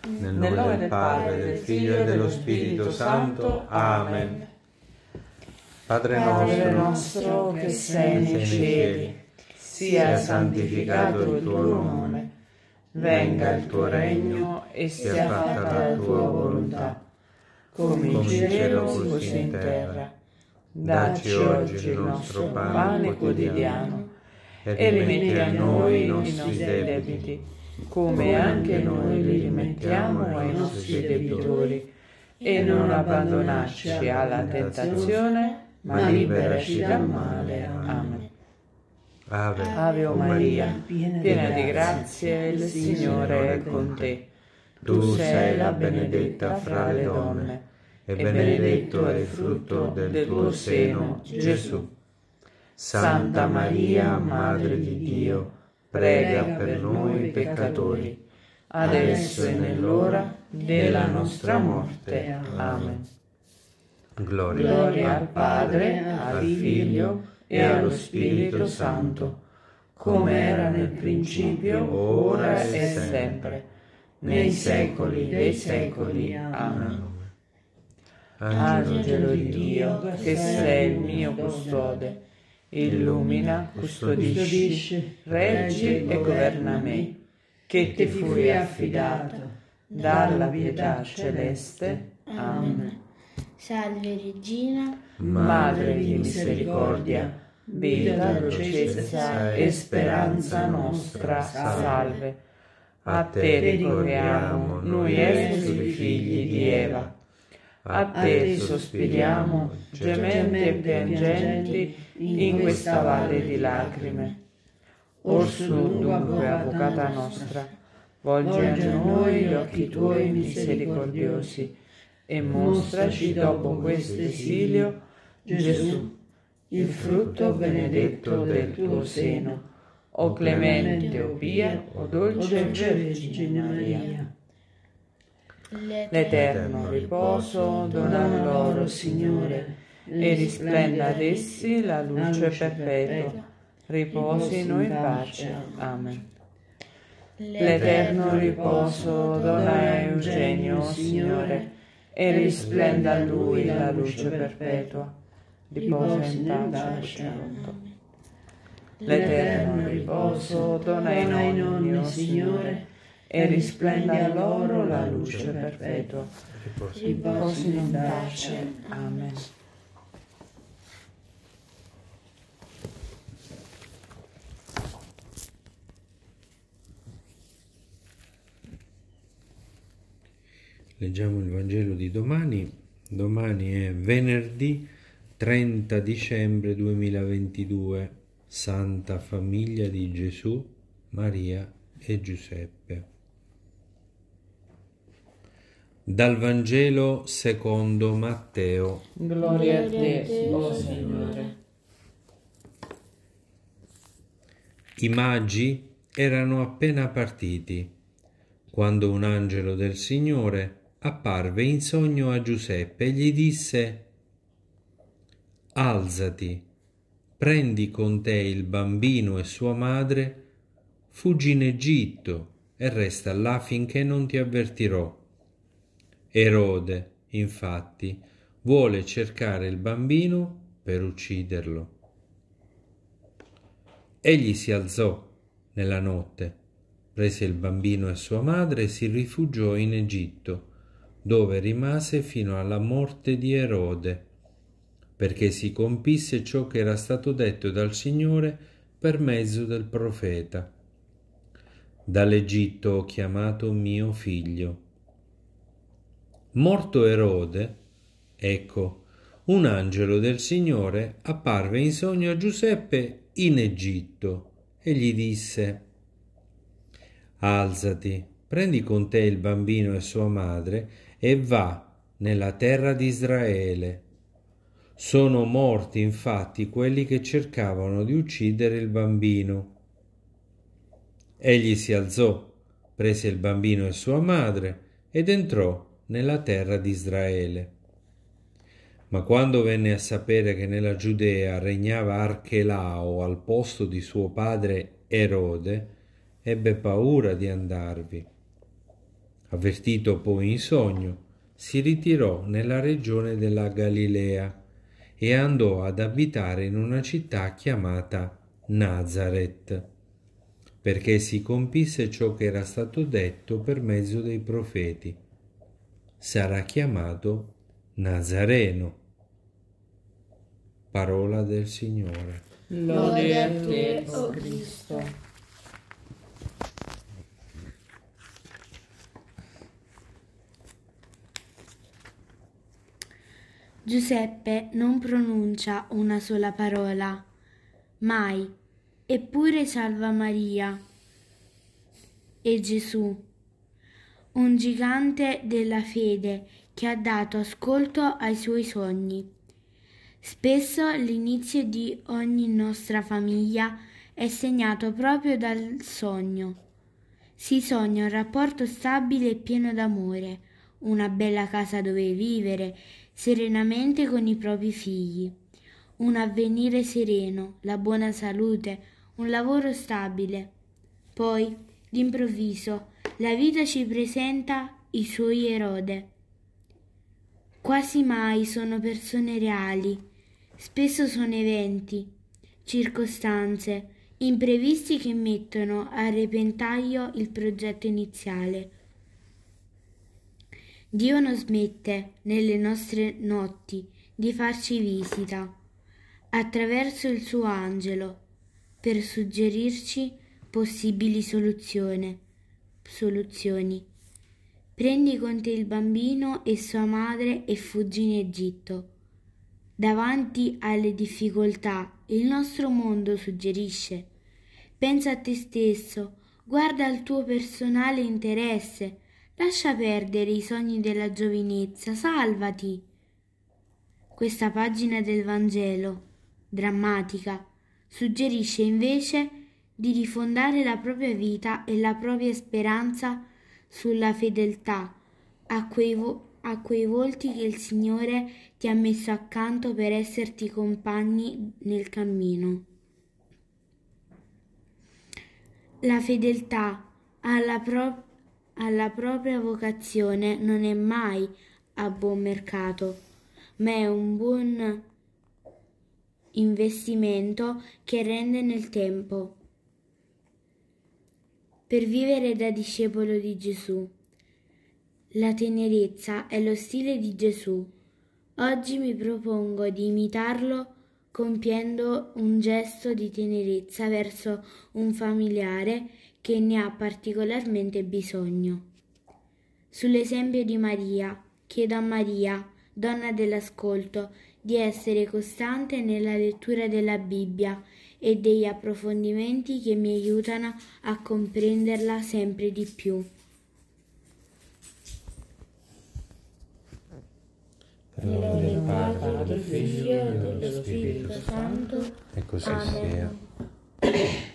Nel nome del Padre, del Figlio e dello Spirito Santo. Amen. Padre nostro che sei nei cieli, sia santificato il tuo nome, venga il tuo regno e sia fatta la tua volontà, come in cielo così in terra. Dacci oggi il nostro pane quotidiano e rimetti a noi i nostri debiti, come anche noi li rimettiamo ai nostri debitori, e non abbandonarci alla tentazione, ma liberaci dal male. Amen. Ave o Maria, piena di grazie, il Signore è con te. Tu sei la benedetta fra le donne, e benedetto è il frutto del tuo seno, Gesù. Santa Maria, Madre di Dio, prega per noi peccatori, adesso e nell'ora della nostra morte. Amen. Gloria al Padre, al Figlio e allo Spirito Santo, come era nel principio, ora e sempre, nei secoli dei secoli. Amen. Angelo di Dio, che sei il mio custode, illumina, custodisci, reggi e governa me, che ti fui affidato dalla pietà celeste. Amen. Salve Regina, Madre di misericordia, vita, dolcezza e speranza nostra, salve. A te ricorriamo, noi esseri figli di Eva. A te sospiriamo, gementi e piangenti, in questa valle di lacrime. Orsù dunque, avvocata nostra, volgi a noi gli occhi tuoi misericordiosi, e mostraci dopo questo esilio Gesù, il frutto benedetto del tuo seno, o clemente, o pia, o dolce Vergine Maria. L'eterno riposo dona loro, Signore, e risplenda ad essi la luce perpetua. Riposino in pace. Amen. L'eterno riposo dona a Eugenio, Signore, e risplenda a lui la luce perpetua. Riposa in pace. L'eterno riposo dona ai nonni, o Signore, e risplenda a loro la luce perpetua. Riposino in pace. Amen. Leggiamo il Vangelo di domani. Domani è venerdì 30 dicembre 2022, Santa Famiglia di Gesù, Maria e Giuseppe. Dal Vangelo secondo Matteo. Gloria a te, o Signore. I magi erano appena partiti, quando un angelo del Signore apparve in sogno a Giuseppe e gli disse: «Alzati, prendi con te il bambino e sua madre, fuggi in Egitto e resta là finché non ti avvertirò». Erode, infatti, vuole cercare il bambino per ucciderlo. Egli si alzò nella notte, prese il bambino e sua madre e si rifugiò in Egitto, dove rimase fino alla morte di Erode, perché si compisse ciò che era stato detto dal Signore per mezzo del profeta: «Dall'Egitto ho chiamato mio figlio». Morto Erode, ecco, un angelo del Signore apparve in sogno a Giuseppe in Egitto e gli disse: «Alzati, prendi con te il bambino e sua madre e va nella terra di Israele. Sono morti infatti quelli che cercavano di uccidere il bambino». Egli si alzò, prese il bambino e sua madre ed entrò nella terra di Israele. Ma quando venne a sapere che nella Giudea regnava Archelao al posto di suo padre Erode, ebbe paura di andarvi. Avvertito poi in sogno, si ritirò nella regione della Galilea e andò ad abitare in una città chiamata Nazaret, perché si compisse ciò che era stato detto per mezzo dei profeti: sarà chiamato Nazareno. Parola del Signore. Lode a te, o Cristo. Giuseppe non pronuncia una sola parola, mai, eppure salva Maria e Gesù, un gigante della fede che ha dato ascolto ai suoi sogni. Spesso l'inizio di ogni nostra famiglia è segnato proprio dal sogno. Si sogna un rapporto stabile e pieno d'amore, una bella casa dove vivere serenamente con i propri figli, un avvenire sereno, la buona salute, un lavoro stabile. Poi, d'improvviso, la vita ci presenta i suoi Erode. Quasi mai sono persone reali, spesso sono eventi, circostanze, imprevisti che mettono a repentaglio il progetto iniziale. Dio non smette, nelle nostre notti, di farci visita, attraverso il suo angelo, per suggerirci possibili soluzioni. Prendi con te il bambino e sua madre e fuggi in Egitto. Davanti alle difficoltà, il nostro mondo suggerisce: pensa a te stesso, guarda al tuo personale interesse, lascia perdere i sogni della giovinezza, salvati. Questa pagina del Vangelo, drammatica, suggerisce invece di rifondare la propria vita e la propria speranza sulla fedeltà a quei volti che il Signore ti ha messo accanto per esserti compagni nel cammino. La fedeltà alla propria vocazione non è mai a buon mercato, ma è un buon investimento che rende nel tempo. Per vivere da discepolo di Gesù, la tenerezza è lo stile di Gesù. Oggi mi propongo di imitarlo compiendo un gesto di tenerezza verso un familiare che ne ha particolarmente bisogno. Sull'esempio di Maria, chiedo a Maria, donna dell'ascolto, di essere costante nella lettura della Bibbia e degli approfondimenti che mi aiutano a comprenderla sempre di più. Per nome del Padre, del Figlio e dello Spirito Santo. E così sia.